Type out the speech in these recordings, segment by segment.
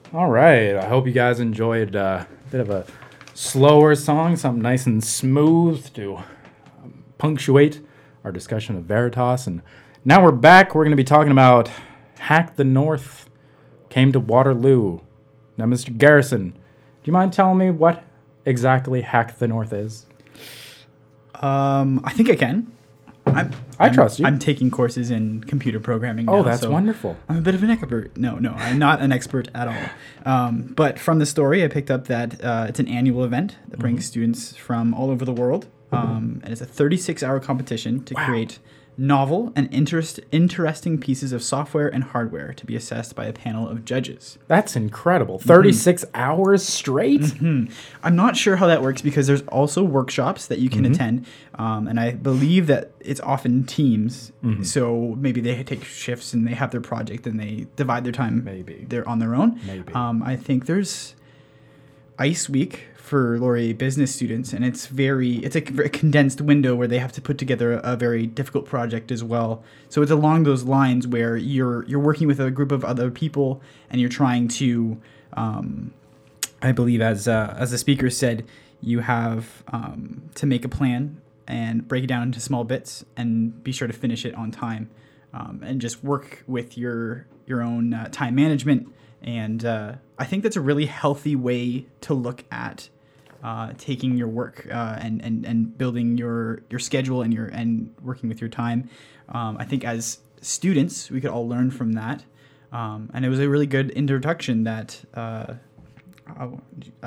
All right. I hope you guys enjoyed a bit of a slower song, something nice and smooth to punctuate our discussion of Veritas. And now we're back. We're going to be talking about Hack the North Came to Waterloo. Now, Mr. Garrison, do you mind telling me what exactly Hack the North is? I think I can. I trust you. I'm taking courses in computer programming now. Oh, that's wonderful. I'm a bit of an expert. No, I'm not an expert at all. But from the story, I picked up that it's an annual event that brings students from all over the world. And it's a 36-hour competition to create novel and interesting pieces of software and hardware to be assessed by a panel of judges. That's incredible. 36 hours straight? I'm not sure how that works because there's also workshops that you can attend. And I believe that it's often teams. So maybe they take shifts and they have their project and they divide their time. Maybe. They're on their own. Maybe. I think there's ICE Week for Laurier business students, and it's a very condensed window where they have to put together a very difficult project as well. So it's along those lines where you're working with a group of other people and you're trying to, I believe as the speaker said, you have to make a plan and break it down into small bits and be sure to finish it on time, and just work with your own time management. And I think that's a really healthy way to look at taking your work and building your schedule and working with your time. I think as students, we could all learn from that. And it was a really good introduction that I'm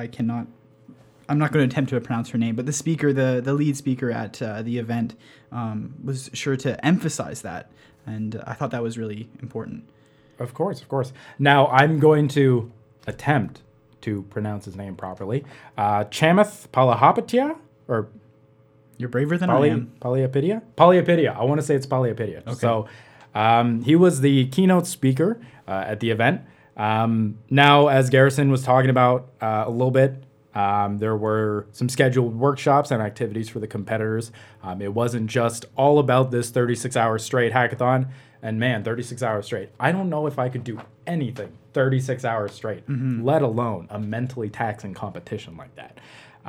not going to attempt to pronounce her name, but the speaker, the lead speaker at the event, was sure to emphasize that. And I thought that was really important. Of course. Now, I'm going to attempt to pronounce his name properly. Chamath Palihapitiya? Or You're braver than I am. Palihapitiya? Palihapitiya. I want to say it's Palihapitiya. Okay. So he was the keynote speaker at the event. Now, as Garrison was talking about a little bit, there were some scheduled workshops and activities for the competitors. It wasn't just all about this 36-hour straight hackathon. And man, 36 hours straight. I don't know if I could do anything 36 hours straight, let alone a mentally taxing competition like that.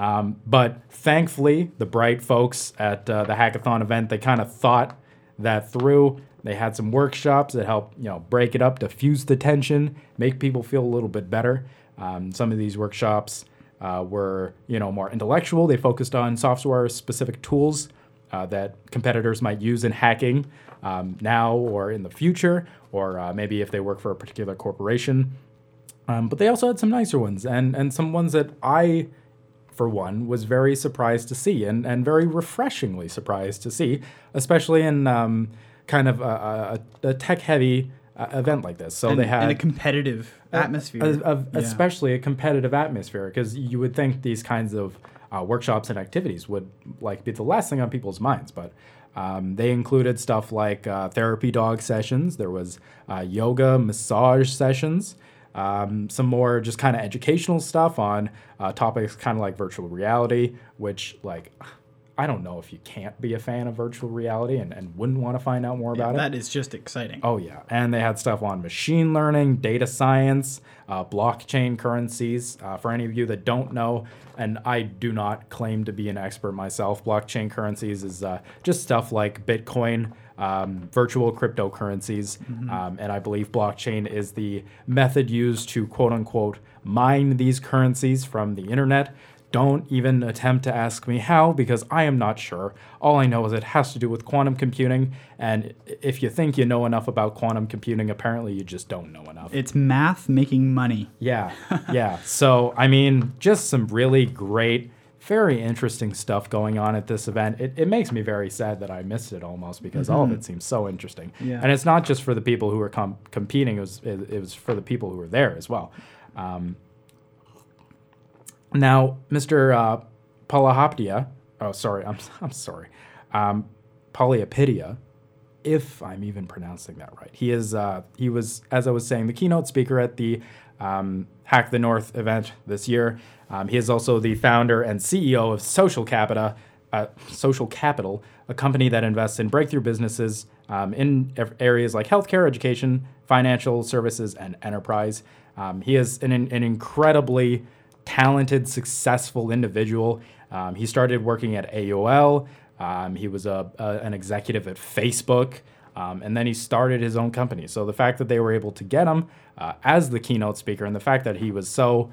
But thankfully, the bright folks at the hackathon event, they kind of thought that through. They had some workshops that helped, break it up, diffuse the tension, make people feel a little bit better. Some of these workshops were, more intellectual. They focused on software-specific tools that competitors might use in hacking now or in the future, or maybe if they work for a particular corporation. But they also had some nicer ones and some ones that I, for one, was very surprised to see and very refreshingly surprised to see, especially in kind of a tech-heavy event like this. So they had a competitive atmosphere. Especially a competitive atmosphere, because you would think these kinds of workshops and activities would be the last thing on people's minds, but they included stuff like therapy dog sessions. There was yoga, massage sessions, some more just kind of educational stuff on topics kind of like virtual reality, which I don't know if you can't be a fan of virtual reality and wouldn't want to find out more about it. That is just exciting. Oh, yeah. And they had stuff on machine learning, data science, blockchain currencies. For any of you that don't know, and I do not claim to be an expert myself, blockchain currencies is just stuff like Bitcoin, virtual cryptocurrencies. And I believe blockchain is the method used to, quote unquote, mine these currencies from the internet. Don't even attempt to ask me how, because I am not sure. All I know is it has to do with quantum computing, and if you think you know enough about quantum computing, apparently you just don't know enough. It's math making money. Yeah. So, just some really great, very interesting stuff going on at this event. It makes me very sad that I missed it almost, because all of it seems so interesting. Yeah. And it's not just for the people who were competing, it was for the people who were there as well. Now, Mr. Palihapitiya, Palihapitiya, if I'm even pronouncing that right. He was, as I was saying, the keynote speaker at the Hack the North event this year. He is also the founder and CEO of Social Capital, a company that invests in breakthrough businesses in areas like healthcare, education, financial services, and enterprise. He is an incredibly talented, successful individual. He started working at AOL. He was an executive at Facebook. And then he started his own company. So the fact that they were able to get him as the keynote speaker, and the fact that he was so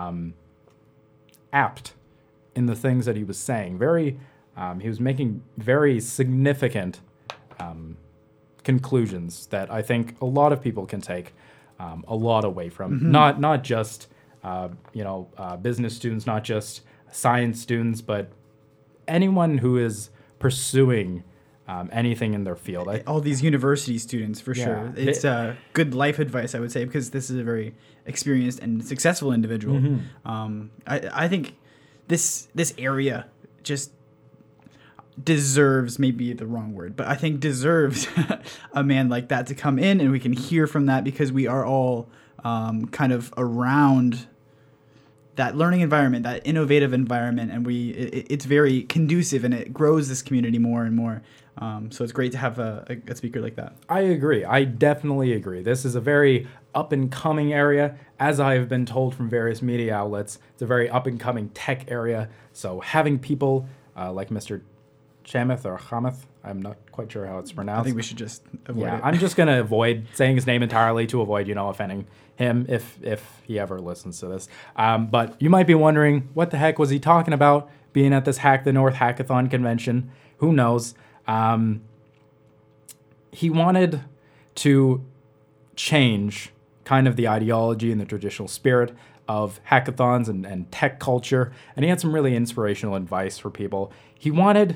apt in the things that he was saying, he was making very significant conclusions that I think a lot of people can take a lot away from. Mm-hmm. Not just business students, not just science students, but anyone who is pursuing anything in their field. All these university students, for sure. It's good life advice, I would say, because this is a very experienced and successful individual. Mm-hmm. I think this area just deserves, maybe the wrong word, but I think deserves a man like that to come in, and we can hear from that, because we are all kind of around that learning environment, that innovative environment, and it's very conducive, and it grows this community more and more. So it's great to have a speaker like that. I agree. I definitely agree. This is a very up-and-coming area. As I've been told from various media outlets, it's a very up-and-coming tech area. So having people like Mr. Chamath or Chamath, I'm not quite sure how it's pronounced. I think we should just avoid it. I'm just going to avoid saying his name entirely to avoid, offending him if he ever listens to this. But you might be wondering, what the heck was he talking about being at this Hack the North Hackathon convention? Who knows? He wanted to change kind of the ideology and the traditional spirit of hackathons and tech culture, and he had some really inspirational advice for people. He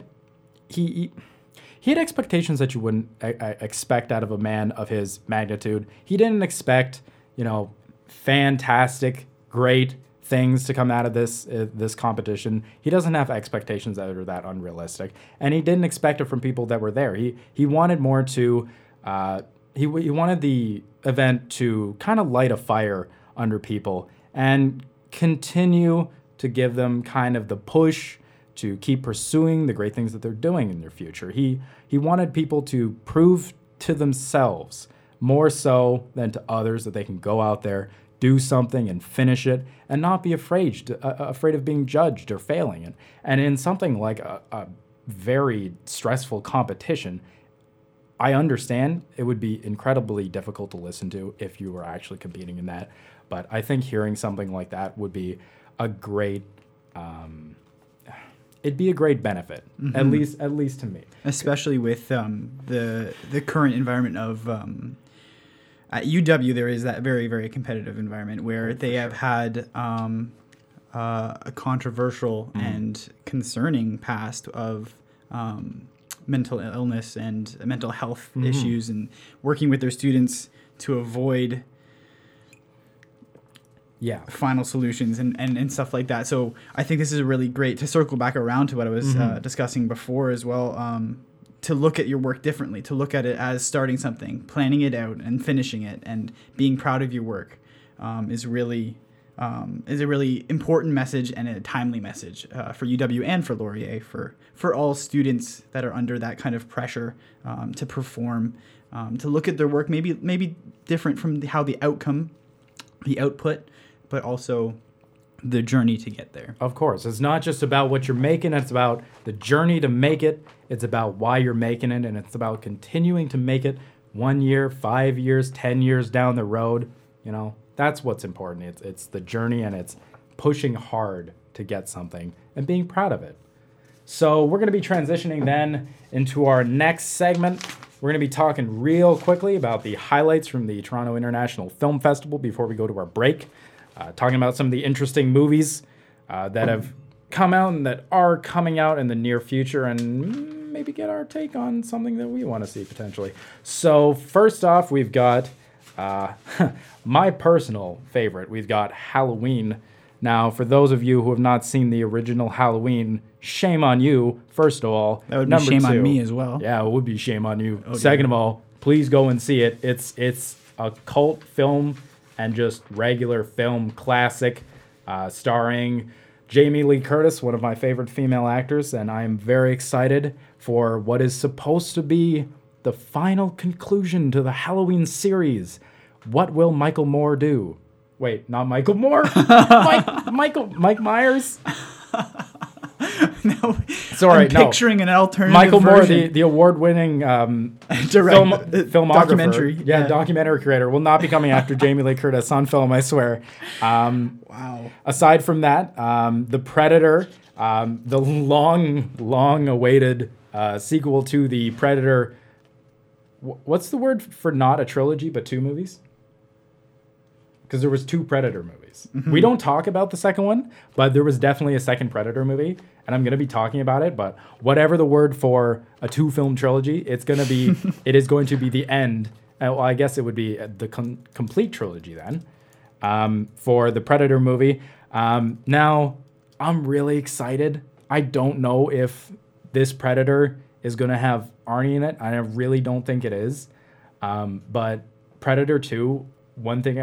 had expectations that you wouldn't expect out of a man of his magnitude. He didn't expect, fantastic, great things to come out of this competition. He doesn't have expectations that are that unrealistic, and he didn't expect it from people that were there. He wanted more to he wanted the event to kind of light a fire under people and continue to give them kind of the push to keep pursuing the great things that they're doing in their future. He wanted people to prove to themselves more so than to others that they can go out there, do something and finish it, and not be afraid of being judged or failing. And in something like a very stressful competition, I understand it would be incredibly difficult to listen to if you were actually competing in that. But I think hearing something like that would be a great it'd be a great benefit, mm-hmm. at least to me. Especially with the current environment of at UW, there is that very, very competitive environment where they have had a controversial and concerning past of mental illness and mental health issues, and working with their students to avoid final solutions and stuff like that. So I think this is really great to circle back around to what I was discussing before as well, to look at your work differently, to look at it as starting something, planning it out and finishing it, and being proud of your work is a really important message and a timely message for UW and for Laurier, for all students that are under that kind of pressure to perform, to look at their work maybe different from how the output, but also the journey to get there. Of course. It's not just about what you're making. It's about the journey to make it. It's about why you're making it. And it's about continuing to make it 1 year, 5 years, 10 years down the road. That's what's important. It's the journey, and it's pushing hard to get something and being proud of it. So we're going to be transitioning then into our next segment. We're going to be talking real quickly about the highlights from the Toronto International Film Festival before we go to our break. Talking about some of the interesting movies that have come out and that are coming out in the near future, and maybe get our take on something that we want to see potentially. So first off, we've got my personal favorite. We've got Halloween. Now, for those of you who have not seen the original Halloween, shame on you, first of all. That would be shame on me as well. Yeah, it would be shame on you. Second of all, please go and see it. It's a cult film and just regular film classic, starring Jamie Lee Curtis, one of my favorite female actors, and I am very excited for what is supposed to be the final conclusion to the Halloween series. What will Michael Moore do? Wait, not Michael Moore? Mike Myers? No, Sorry, I'm picturing an alternative Michael version. Moore, the award-winning filmographer. Documentary. Yeah, documentary creator. Will not be coming after Jamie Lee Curtis on film, I swear. Wow. Aside from that, The Predator, the long-awaited sequel to the Predator. What's the word for not a trilogy, but 2 movies? Because there was 2 Predator movies. Mm-hmm. We don't talk about the second one, but there was definitely a second Predator movie, and I'm going to be talking about it. But whatever the word for a 2-film trilogy, it is going to be the end. Well, I guess it would be the complete trilogy then for the Predator movie. Now, I'm really excited. I don't know if this Predator is going to have Arnie in it. I really don't think it is. But Predator 2, one thing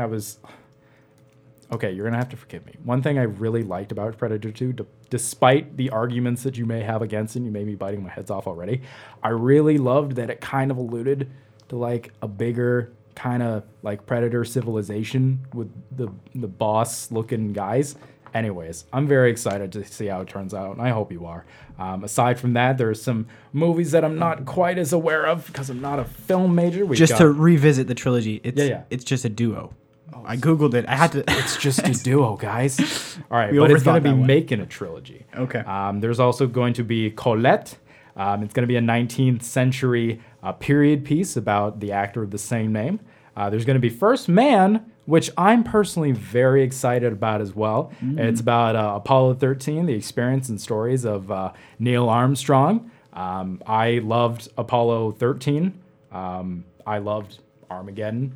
okay, you're going to have to forgive me. One thing I really liked about Predator 2, despite the arguments that you may have against it, you may be biting my heads off already, I really loved that it kind of alluded to like a bigger kind of like Predator civilization with the boss-looking guys. Anyways, I'm very excited to see how it turns out, and I hope you are. Aside from that, there's some movies that I'm not quite as aware of because I'm not a film major. To revisit the trilogy, it's just a duo. Oh, I Googled it. I had to. It's just a duo, guys. All right, but it's going to be making a trilogy. Okay. There's also going to be Colette. It's going to be a 19th century period piece about the actor of the same name. There's going to be First Man, which I'm personally very excited about as well. It's about Apollo 13, the experience and stories of Neil Armstrong. I loved Apollo 13. I loved Armageddon.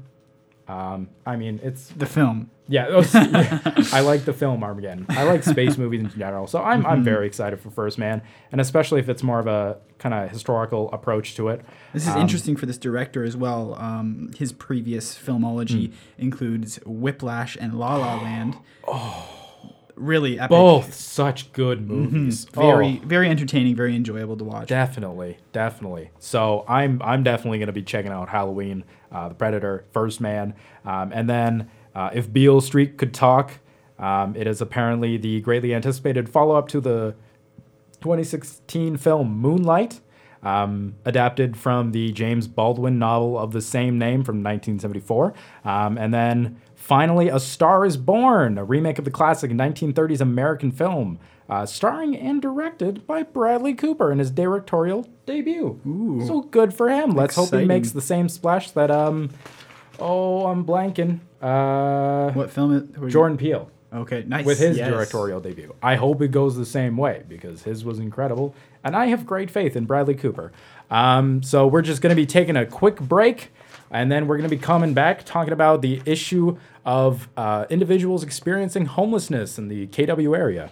It's the film. Yeah, I like the film Armageddon. I like space movies in general, so I'm very excited for First Man, and especially if it's more of a kind of historical approach to it. This is interesting for this director as well. His previous filmology includes Whiplash and La La Land. Really epic. Both such good movies. Very entertaining, very enjoyable to watch. Definitely. So I'm definitely going to be checking out Halloween, The Predator, First Man, and then if Beale Street Could Talk, it is apparently the greatly anticipated follow-up to the 2016 film Moonlight, adapted from the James Baldwin novel of the same name from 1974, and then finally, A Star is Born, a remake of the classic 1930s American film, starring and directed by Bradley Cooper in his directorial debut. Ooh. So good for him. Let's hope he makes the same splash that, I'm blanking. What film is Jordan Peele. Okay, nice. With his directorial debut. I hope it goes the same way because his was incredible. And I have great faith in Bradley Cooper. So we're just going to be taking a quick break. And then we're going to be coming back talking about the issue of individuals experiencing homelessness in the KW area.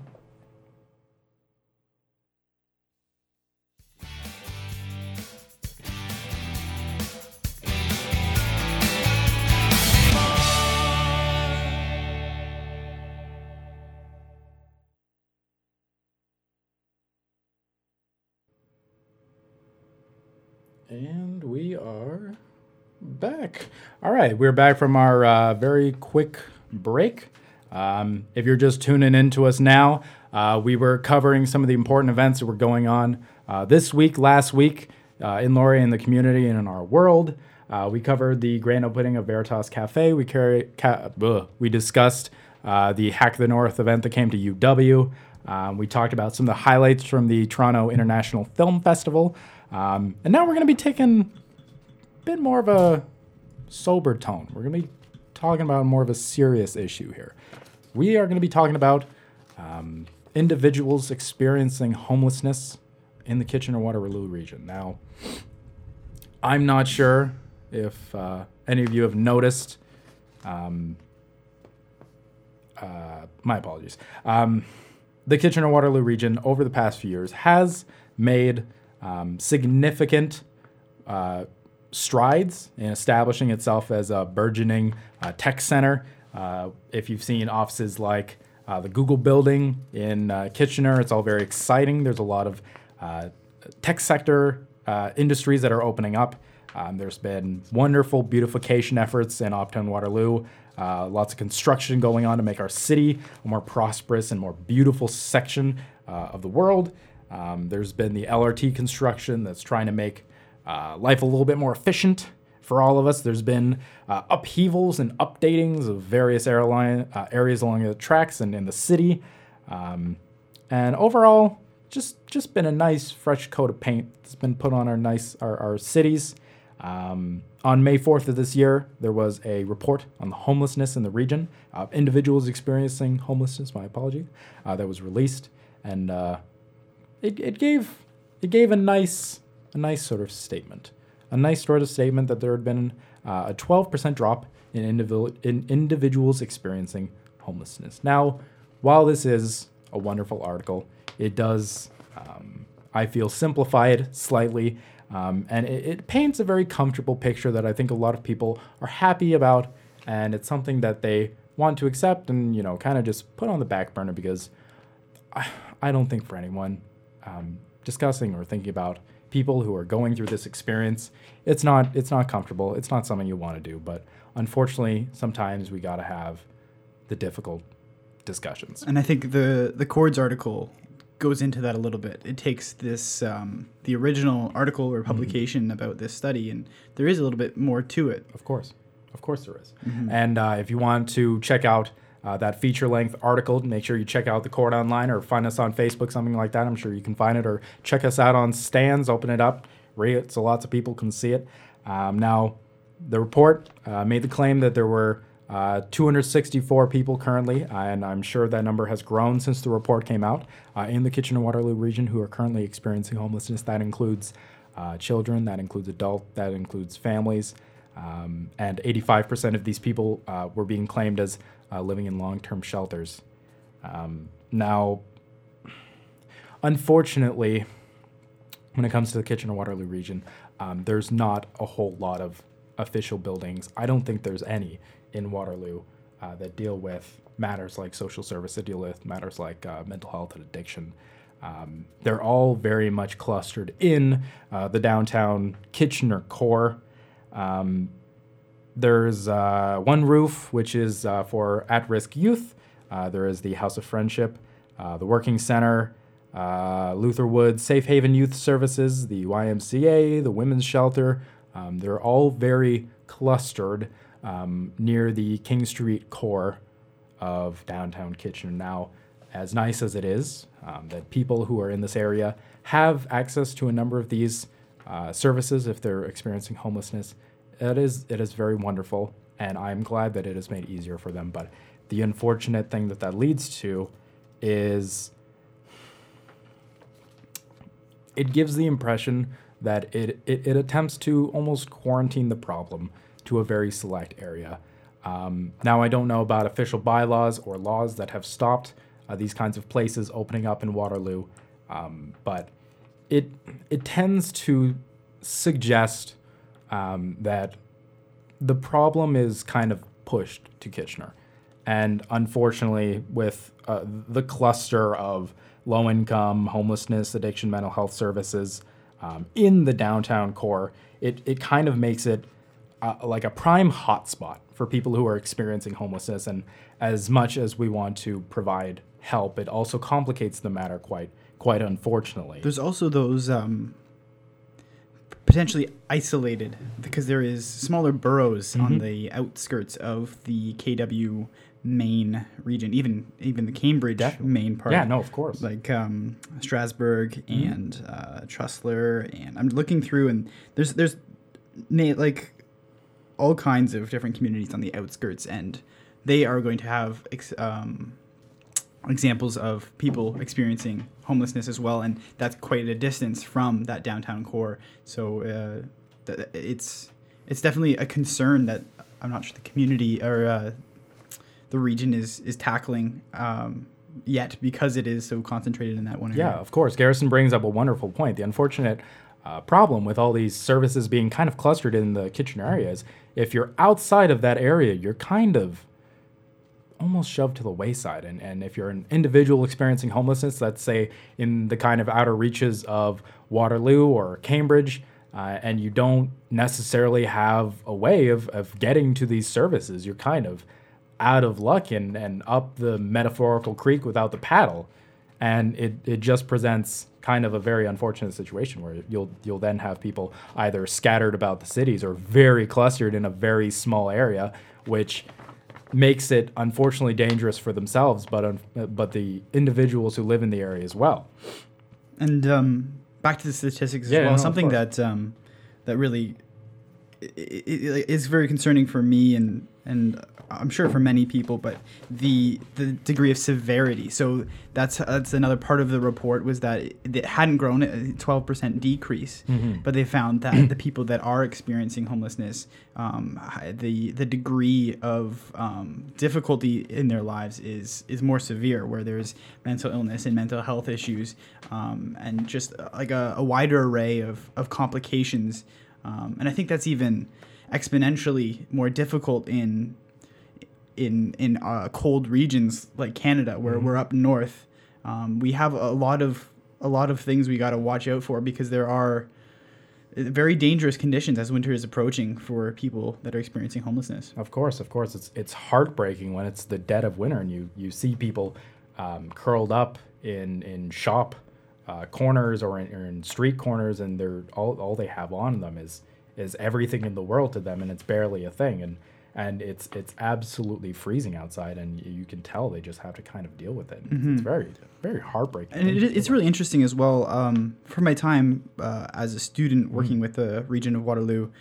And we are back. All right, we're back from our very quick break. If you're just tuning in to us now, we were covering some of the important events that were going on this week, last week, in Laurier, in the community, and in our world. We covered the grand opening of Veritas Cafe. We discussed the Hack the North event that came to UW. We talked about some of the highlights from the Toronto International Film Festival. And now we're going to be taking a bit more of a sober tone. We're going to be talking about more of a serious issue here. We are going to be talking about individuals experiencing homelessness in the Kitchener-Waterloo region. Now, I'm not sure if any of you have noticed. My apologies. The Kitchener-Waterloo region over the past few years has made significant strides in establishing itself as a burgeoning tech center. If you've seen offices like the Google building in Kitchener, it's all very exciting. There's a lot of tech sector industries that are opening up. There's been wonderful beautification efforts in Uptown Waterloo. Lots of construction going on to make our city a more prosperous and more beautiful section of the world. There's been the LRT construction that's trying to make life a little bit more efficient for all of us. There's been upheavals and updatings of various areas along the tracks and in the city. And overall, just been a nice fresh coat of paint that's been put on our cities. On May 4th of this year, there was a report on the homelessness in the region, individuals experiencing homelessness, that was released, and it gave a nice sort of statement, that there had been a 12% drop in individuals experiencing homelessness. Now, while this is a wonderful article, it does, I feel, simplify it slightly. And it paints a very comfortable picture that I think a lot of people are happy about, and it's something that they want to accept and, kind of just put on the back burner, because I don't think for anyone discussing or thinking about people who are going through this experience, it's not comfortable. It's not something you want to do, but unfortunately, sometimes we got to have the difficult discussions. And I think the Cords article goes into that a little bit. It takes this, the original article or publication about this study, and there is a little bit more to it. Of course there is. Mm-hmm. And if you want to check out that feature-length article, make sure you check out the Cord online or find us on Facebook, something like that. I'm sure you can find it, or check us out on Stands, open it up, read it so lots of people can see it. Now, the report made the claim that there were 264 people currently, and I'm sure that number has grown since the report came out, in the Kitchener-Waterloo region who are currently experiencing homelessness. That includes children, that includes adults, that includes families, and 85% of these people were being claimed as living in long-term shelters. Now, unfortunately, when it comes to the Kitchener-Waterloo region, there's not a whole lot of official buildings. I don't think there's any in Waterloo that deal with matters like social service, that deal with matters like mental health and addiction. They're all very much clustered in the downtown Kitchener core. There's One Roof, which is for at-risk youth. There is the House of Friendship, the Working Center, Luther Woods Safe Haven Youth Services, the YMCA, the Women's Shelter. They're all very clustered near the King Street core of downtown Kitchener. Now, as nice as it is that people who are in this area have access to a number of these services if they're experiencing homelessness, it is very wonderful, and I'm glad that it has made it easier for them. But the unfortunate thing that leads to is it gives the impression that it attempts to almost quarantine the problem to a very select area. Now, I don't know about official bylaws or laws that have stopped these kinds of places opening up in Waterloo, but it tends to suggest that the problem is kind of pushed to Kitchener. And unfortunately, with the cluster of low-income, homelessness, addiction, mental health services in the downtown core, it kind of makes it like a prime hotspot for people who are experiencing homelessness. And as much as we want to provide help, it also complicates the matter quite unfortunately. There's also those potentially isolated, because there is smaller boroughs on the outskirts of the KW main region, even the Cambridge main part. Yeah, no, of course. Like Strasbourg and Trustler, and I'm looking through, and there's like all kinds of different communities on the outskirts, and they are going to have examples of people experiencing homelessness as well, and that's quite a distance from that downtown core. So it's definitely a concern that I'm not sure the community or the region is tackling yet, because it is so concentrated in that one area. Yeah, of course. Garrison brings up a wonderful point. The unfortunate problem with all these services being kind of clustered in the Kitchener area is if you're outside of that area, you're kind of almost shoved to the wayside. And if you're an individual experiencing homelessness, let's say in the kind of outer reaches of Waterloo or Cambridge, and you don't necessarily have a way of getting to these services, you're kind of out of luck and up the metaphorical creek without the paddle. And it just presents kind of a very unfortunate situation where you'll then have people either scattered about the cities or very clustered in a very small area, which makes it unfortunately dangerous for themselves, but the individuals who live in the area as well. And back to the statistics as well. Something that really is very concerning for me and I'm sure for many people, but the degree of severity. So that's another part of the report was that it hadn't grown, a 12% decrease, but they found that the people that are experiencing homelessness, the degree of difficulty in their lives is more severe, where there's mental illness and mental health issues, and just like a wider array of complications. And I think that's even exponentially more difficult in cold regions like Canada, where we're up north. We have a lot of things we got to watch out for, because there are very dangerous conditions as winter is approaching for people that are experiencing homelessness. Of course, it's heartbreaking when it's the dead of winter and you see people curled up in shop corners or in street corners, and they're all they have on them is everything in the world to them, and it's barely a thing, and it's absolutely freezing outside, and you can tell they just have to kind of deal with it. It's very, very heartbreaking. And it's really interesting as well. For my time as a student working with the region of Waterloo,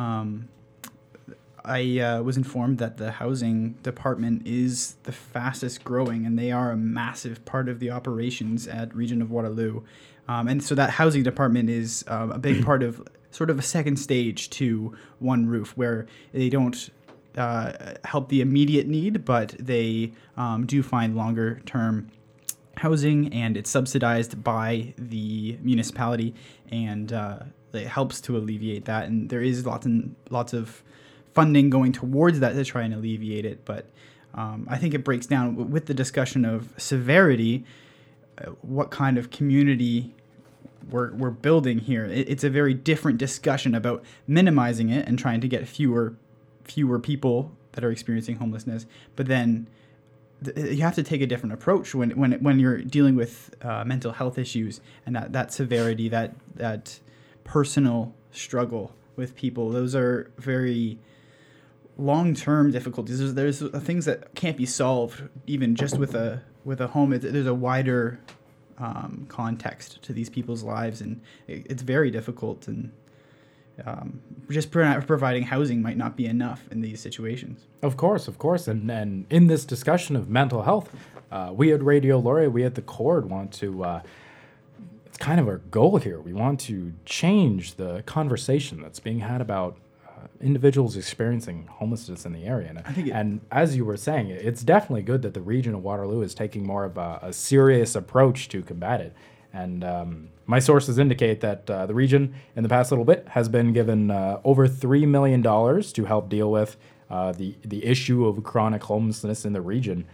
I was informed that the housing department is the fastest growing, and they are a massive part of the operations at Region of Waterloo. And so that housing department is a big part of sort of a second stage to One Roof, where they don't help the immediate need, but they do find longer term housing, and it's subsidized by the municipality, and it helps to alleviate that. And there is lots of funding going towards that to try and alleviate it. But I think it breaks down with the discussion of severity, what kind of community we're building here. It's a very different discussion about minimizing it and trying to get fewer people that are experiencing homelessness. But then you have to take a different approach when you're dealing with mental health issues and that severity, that personal struggle with people. Those are very long-term difficulties. There's things that can't be solved even just with a home. There's a wider context to these people's lives, and it's very difficult, and just providing housing might not be enough in these situations. Of course. And in this discussion of mental health, we at Radio Laurier, we at the Cord want to, it's kind of our goal here. We want to change the conversation that's being had about individuals experiencing homelessness in the area. And as you were saying, it's definitely good that the region of Waterloo is taking more of a serious approach to combat it. And my sources indicate that the region in the past little bit has been given over $3 million to help deal with the issue of chronic homelessness in the region.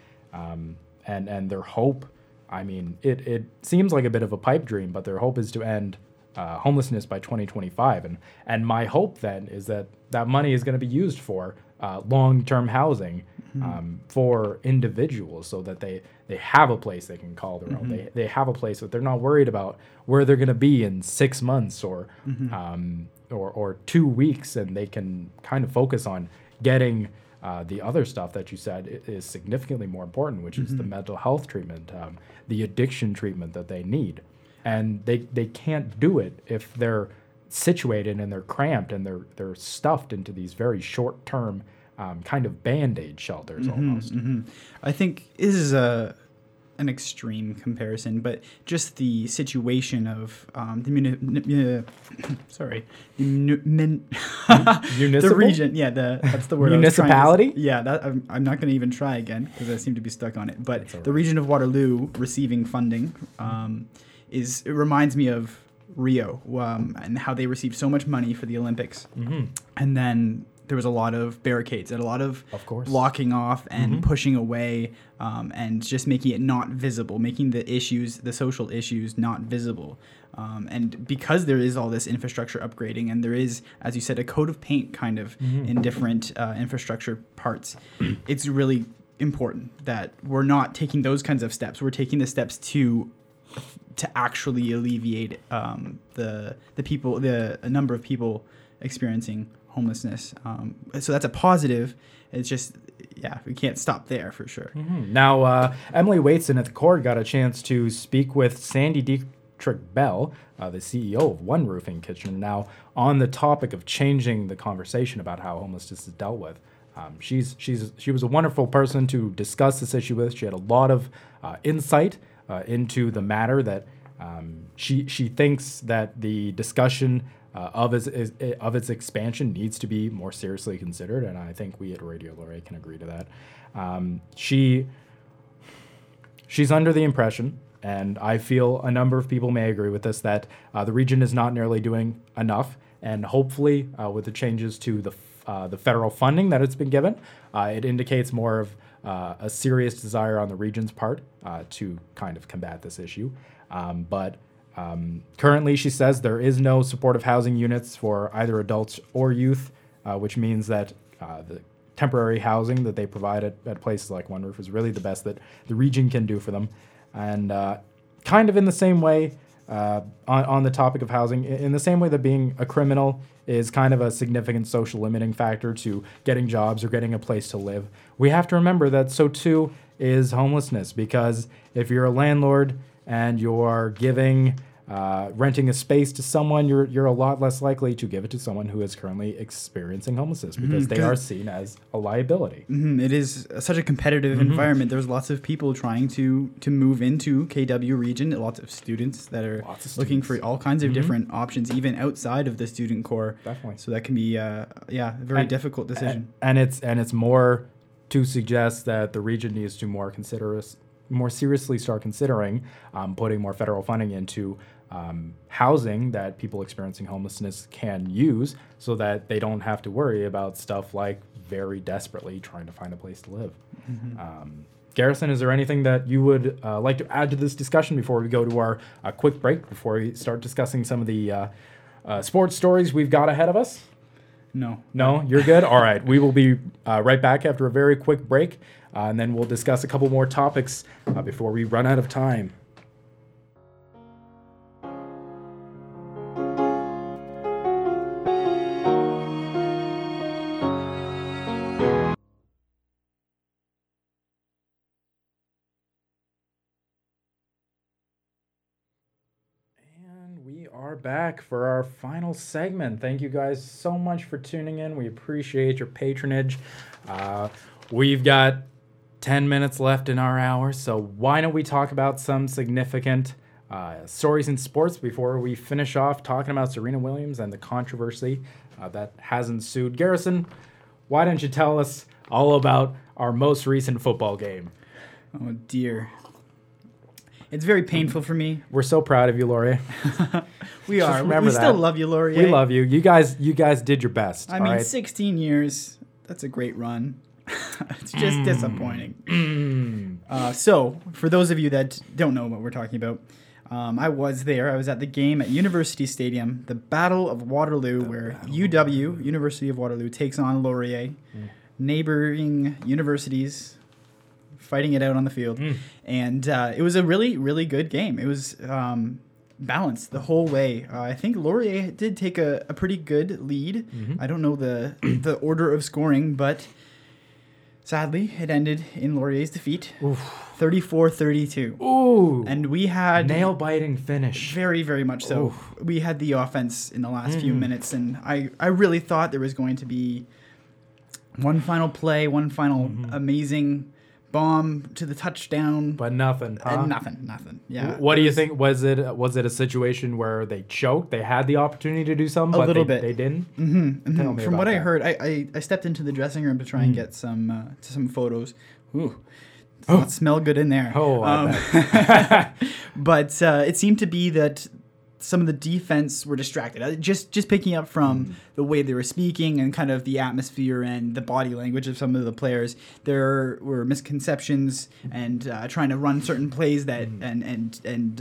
And their hope, I mean, it seems like a bit of a pipe dream, but their hope is to end homelessness by 2025. And my hope then is that money is going to be used for long-term housing for individuals, so that they have a place they can call their own. They have a place that they're not worried about where they're going to be in 6 months or 2 weeks, and they can kind of focus on getting the other stuff that you said is significantly more important, which is the mental health treatment, the addiction treatment that they need. And they can't do it if they're situated and they're cramped and they're stuffed into these very short-term kind of Band-Aid shelters almost. I think this is an extreme comparison, but just the situation of the Municipal? the region. Yeah, that's the word. Municipality? I'm not going to even try again because I seem to be stuck on it. But the region of Waterloo receiving funding it reminds me of Rio and how they received so much money for the Olympics, and then there was a lot of barricades and a lot of course, blocking off and pushing away, and just making it not visible, making the social issues not visible. And because there is all this infrastructure upgrading, and there is, as you said, a coat of paint kind of in different infrastructure parts, it's really important that we're not taking those kinds of steps. We're taking the steps to actually alleviate the number of people experiencing homelessness. So that's a positive. It's just, we can't stop there for sure. Now, Emily Waitson at the Court got a chance to speak with Sandy Dietrich Bell, the CEO of One Roofing Kitchener, now on the topic of changing the conversation about how homelessness is dealt with. She was a wonderful person to discuss this issue with. She had a lot of insight into the matter that she thinks that the discussion of its expansion needs to be more seriously considered, and I think we at Radio Laurier can agree to that. She's under the impression, and I feel a number of people may agree with this, that the region is not nearly doing enough, and hopefully with the changes to the federal funding that it's been given, it indicates more of a serious desire on the region's part to kind of combat this issue. But currently, she says there is no supportive housing units for either adults or youth, which means that the temporary housing that they provide at places like One Roof is really the best that the region can do for them. And kind of in the same way, on the topic of housing, in the same way that being a criminal is kind of a significant social limiting factor to getting jobs or getting a place to live, we have to remember that so too is homelessness, because if you're a landlord and you're renting a space to someone, you're a lot less likely to give it to someone who is currently experiencing homelessness, because they are seen as a liability. It is such a competitive environment. There's lots of people trying to move into KW region, lots of students that are looking for all kinds of different options, even outside of the student core. Definitely. So that can be a very difficult decision. And it's more to suggest that the region needs to more seriously start considering putting more federal funding into housing that people experiencing homelessness can use, so that they don't have to worry about stuff like very desperately trying to find a place to live. Garrison, is there anything that you would like to add to this discussion before we go to our quick break, before we start discussing some of the sports stories we've got ahead of us? No, you're good? All right. We will be right back after a very quick break, and then we'll discuss a couple more topics before we run out of time. Back for our final segment. Thank you guys so much for tuning in. We appreciate your patronage. We've got 10 minutes left in our hour, so why don't we talk about some significant stories in sports before we finish off talking about Serena Williams and the controversy that has ensued. Garrison, why don't you tell us all about our most recent football game? Oh dear. It's very painful for me. We're so proud of you, Laurier. We are. We still love you, Laurier. We love you. You guys did your best. I mean, right? 16 years. That's a great run. It's just disappointing. So, for those of you that don't know what we're talking about, I was there. I was at the game at University Stadium, the Battle of Waterloo, where UW, University of Waterloo, takes on Laurier, neighboring universities, fighting it out on the field. And it was a really, really good game. It was balanced the whole way. I think Laurier did take a pretty good lead. I don't know the order of scoring, but sadly, it ended in Laurier's defeat, 34-32. Ooh! And we had... nail-biting finish. Very, very much so. Oof. We had the offense in the last few minutes, and I really thought there was going to be one final play, one final amazing bomb to the touchdown, but nothing. Huh? Nothing. Yeah. What do you think? Was it a situation where they choked? They had the opportunity to do something, but they didn't. From what I heard, I stepped into the dressing room to try and get some photos. Ooh, does not smell good in there. Oh, but it seemed to be that some of the defense were distracted. Just picking up from the way they were speaking and kind of the atmosphere and the body language of some of the players, there were misconceptions and trying to run certain plays that and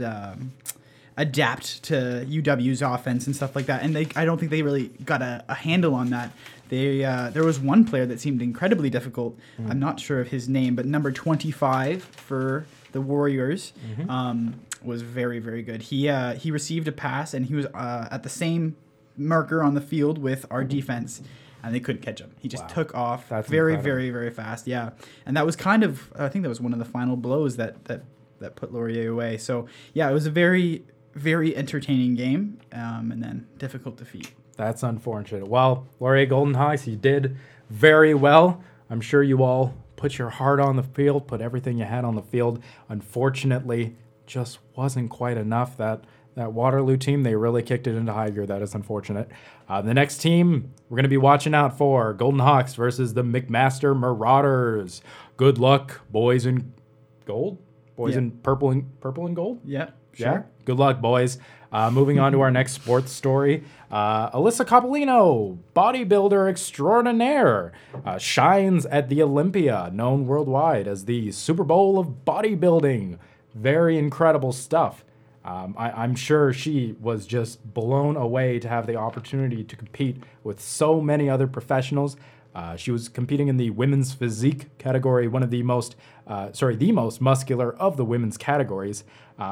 adapt to UW's offense and stuff like that. And I don't think they really got a handle on that. There was one player that seemed incredibly difficult. I'm not sure of his name, but number 25 for the Warriors was very, very good. He received a pass, and he was at the same marker on the field with our defense, and they couldn't catch him. He just took off. That's very, incredible. very, very fast. Yeah, and that was kind of, I think that was one of the final blows that put Laurier away. So yeah, it was a very, very entertaining game, and then difficult defeat. That's unfortunate. Well, Laurier Golden Hawks, you did very well. I'm sure you all put your heart on the field, put everything you had on the field. Unfortunately, just wasn't quite enough. That Waterloo team, they really kicked it into high gear. That is unfortunate. The next team we're going to be watching out for, Golden Hawks versus the McMaster Marauders. Good luck, boys in gold? Boys in purple and gold? Yeah, sure. Yeah, good luck, boys. Moving on to our next sports story. Alyssa Coppolino, bodybuilder extraordinaire, shines at the Olympia, known worldwide as the Super Bowl of bodybuilding. Very incredible stuff. I'm sure she was just blown away to have the opportunity to compete with so many other professionals. She was competing in the women's physique category, one of the most muscular of the women's categories.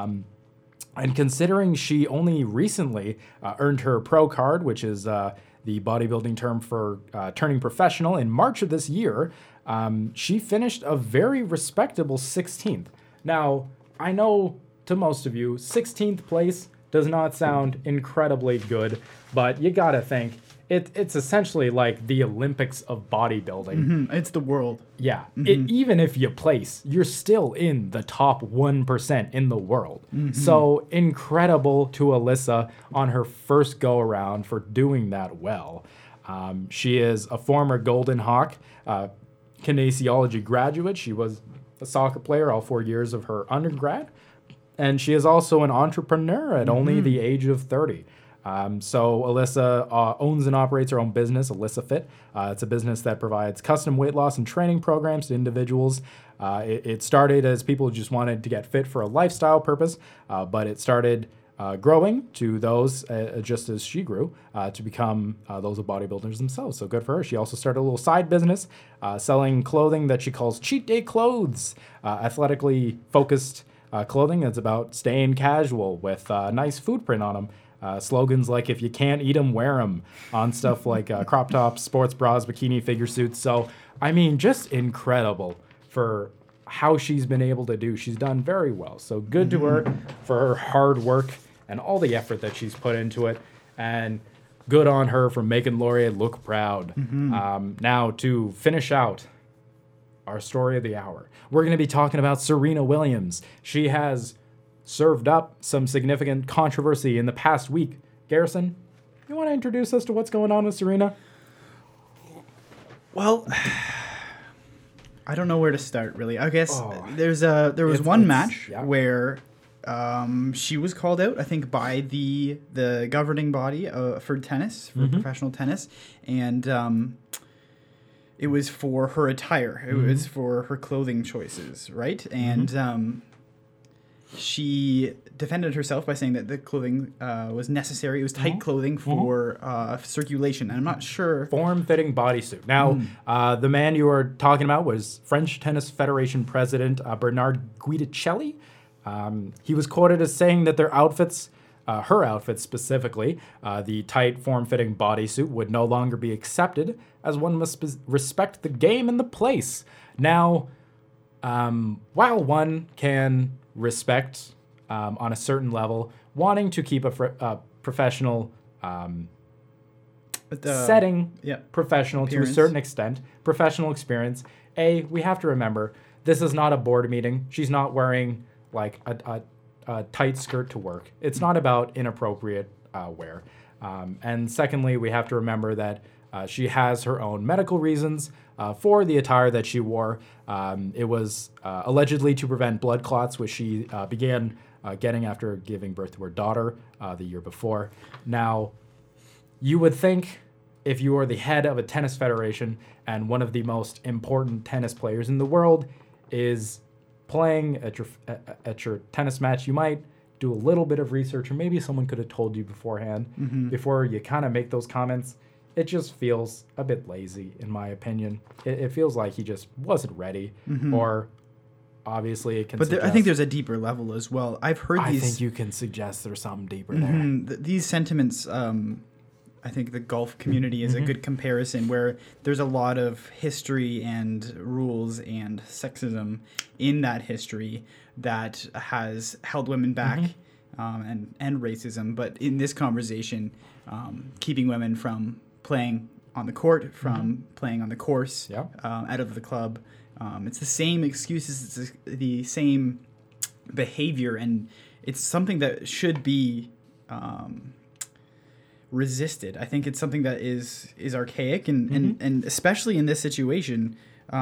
And considering she only recently earned her pro card, which is the bodybuilding term for turning professional, in March of this year, she finished a very respectable 16th. Now, I know to most of you, 16th place does not sound incredibly good, but you gotta think, it's essentially like the Olympics of bodybuilding. It's the world. Yeah. Even if you place, you're still in the top 1% in the world. So incredible to Alyssa on her first go around for doing that well. She is a former Golden Hawk kinesiology graduate. She was a soccer player all 4 years of her undergrad. And she is also an entrepreneur at only the age of 30. So Alyssa owns and operates her own business, Alyssa Fit. It's a business that provides custom weight loss and training programs to individuals. It started as people just wanted to get fit for a lifestyle purpose, but it started growing to those, just as she grew, to become those of bodybuilders themselves. So good for her. She also started a little side business selling clothing that she calls Cheat Day Clothes, athletically focused clothing that's about staying casual with a nice food print on them. Slogans like, if you can't eat them, wear them, on stuff like crop tops, sports bras, bikini, figure suits. So, I mean, just incredible for how she's been able to do. She's done very well. So good to her for her hard work and all the effort that she's put into it. And good on her for making Laurier look proud. Now, to finish out our story of the hour, we're going to be talking about Serena Williams. She has served up some significant controversy in the past week. Garrison, you want to introduce us to what's going on with Serena? Well, I don't know where to start, really. I guess there was one match where she was called out, I think, by the governing body for tennis, for professional tennis, and it was for her attire. It was for her clothing choices, right? And she defended herself by saying that the clothing was necessary. It was tight clothing for circulation. And I'm not sure. Form-fitting bodysuit. Now, the man you were talking about was French Tennis Federation President Bernard Guidicelli. He was quoted as saying that their outfits, her outfits specifically, the tight form-fitting bodysuit would no longer be accepted, as one must respect the game and the place. Now, while one can respect on a certain level, wanting to keep a professional setting, professional appearance. To a certain extent, professional experience. We have to remember, this is not a board meeting. She's not wearing like a tight skirt to work. It's not about inappropriate wear. And secondly, we have to remember that she has her own medical reasons for the attire that she wore. It was allegedly to prevent blood clots, which she began getting after giving birth to her daughter the year before. Now, you would think if you are the head of a tennis federation and one of the most important tennis players in the world is playing at your tennis match, you might do a little bit of research, or maybe someone could have told you beforehand before you kind of make those comments. It just feels a bit lazy, in my opinion. It feels like he just wasn't ready, or obviously it can. But I think there's a deeper level as well. I've heard these. I think you can suggest there's something deeper there. These sentiments. I think the golf community is a good comparison, where there's a lot of history and rules and sexism in that history that has held women back, and racism. But in this conversation, keeping women from playing on the court, from playing on the course, out of the club. It's the same excuses, it's the same behavior, and it's something that should be resisted. I think it's something that is archaic, and especially in this situation,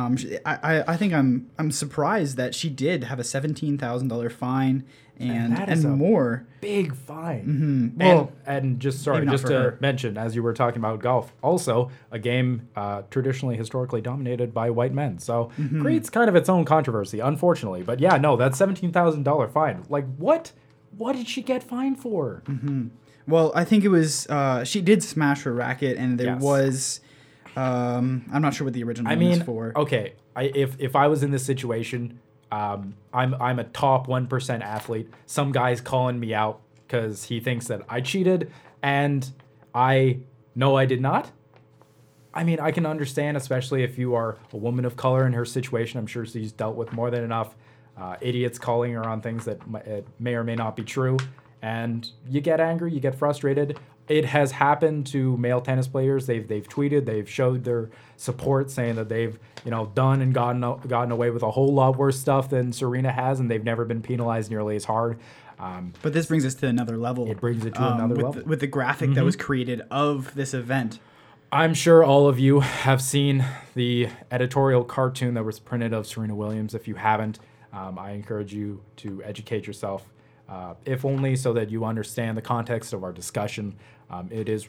I think I'm surprised that she did have a $17,000 fine and more. Big fine. Well, and just to mention, as you were talking about golf, also a game traditionally historically dominated by white men, so creates kind of its own controversy, unfortunately. But yeah, no, that $17,000 fine. Like, what did she get fined for? Well, I think it was she did smash her racket, and there was I'm not sure what the original one was for. Okay, if I was in this situation, I'm a top 1% athlete. Some guy's calling me out because he thinks that I cheated, and I know I did not. I mean, I can understand, especially if you are a woman of color in her situation. I'm sure she's dealt with more than enough idiots calling her on things that may or may not be true. And you get angry, you get frustrated. It has happened to male tennis players. They've tweeted, they've showed their support, saying that they've done and gotten away with a whole lot worse stuff than Serena has, and they've never been penalized nearly as hard. But this brings us to another level. It brings it to another level with the graphic that was created of this event. I'm sure all of you have seen the editorial cartoon that was printed of Serena Williams. If you haven't, I encourage you to educate yourself. If only so that you understand the context of our discussion. It is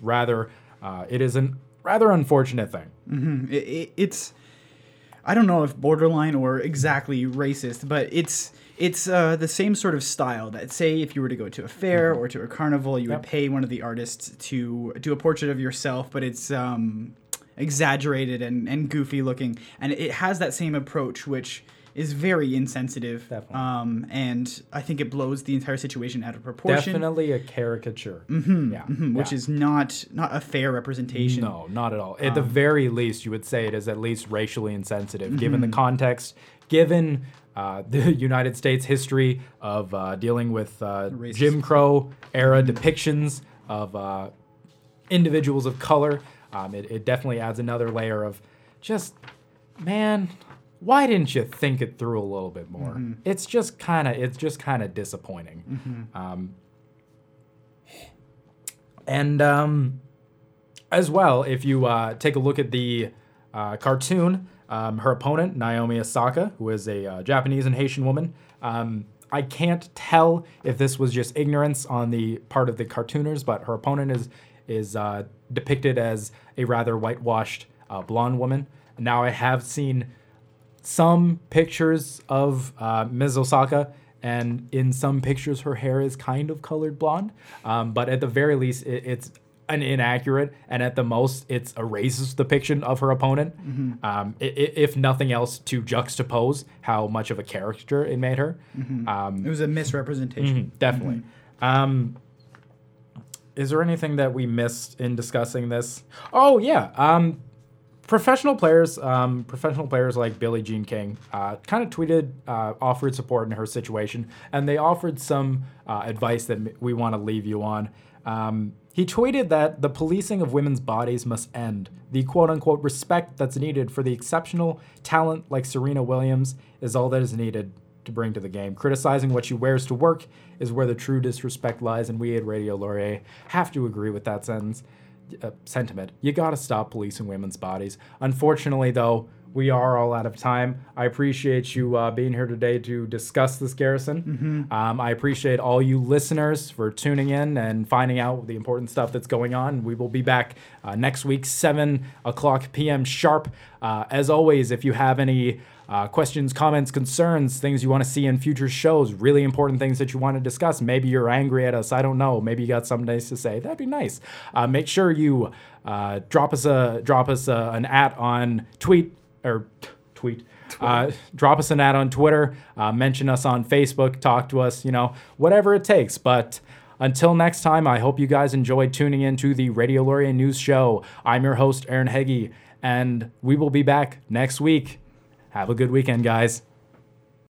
a rather unfortunate thing. It's I don't know if borderline or exactly racist, but it's the same sort of style that, say, if you were to go to a fair or to a carnival, you would pay one of the artists to do a portrait of yourself, but it's exaggerated and goofy looking, and it has that same approach, which is very insensitive. Definitely. And I think it blows the entire situation out of proportion. Definitely a caricature. Which is not a fair representation. No, not at all. At the very least, you would say it is at least racially insensitive, given the context, given the United States history of dealing with Jim Crow era depictions of individuals of color. It definitely adds another layer of just, man, why didn't you think it through a little bit more? It's just kind of disappointing. As well, if you take a look at the cartoon, her opponent, Naomi Osaka, who is a Japanese and Haitian woman, I can't tell if this was just ignorance on the part of the cartooners, but her opponent is depicted as a rather whitewashed blonde woman. Now, I have seen some pictures of Ms. Osaka, and in some pictures her hair is kind of colored blonde, but at the very least it's an inaccurate, and at the most it's a racist depiction of her opponent, if nothing else, to juxtapose how much of a character it made her. It was a misrepresentation. Definitely. Is there anything that we missed in discussing this? Oh yeah. Professional players like Billie Jean King kind of tweeted, offered support in her situation, and they offered some advice that we want to leave you on. He tweeted that the policing of women's bodies must end. The quote-unquote respect that's needed for the exceptional talent like Serena Williams is all that is needed to bring to the game. Criticizing what she wears to work is where the true disrespect lies, and we at Radio Laurier have to agree with that sentiment. You gotta stop policing women's bodies. Unfortunately, though, we are all out of time. I appreciate you being here today to discuss this, Garrison. I appreciate all you listeners for tuning in and finding out the important stuff that's going on. We will be back next week, 7 o'clock p.m. sharp. As always, if you have any questions, comments, concerns, things you want to see in future shows, really important things that you want to discuss. Maybe you're angry at us. I don't know. Maybe you got something nice to say. That'd be nice. Make sure you drop us an @ on tweet. Drop us an @ on Twitter. Mention us on Facebook. Talk to us. Whatever it takes. But until next time, I hope you guys enjoyed tuning in to the Radio Laurier News Show. I'm your host, Aaron Heggie, and we will be back next week. Have a good weekend, guys.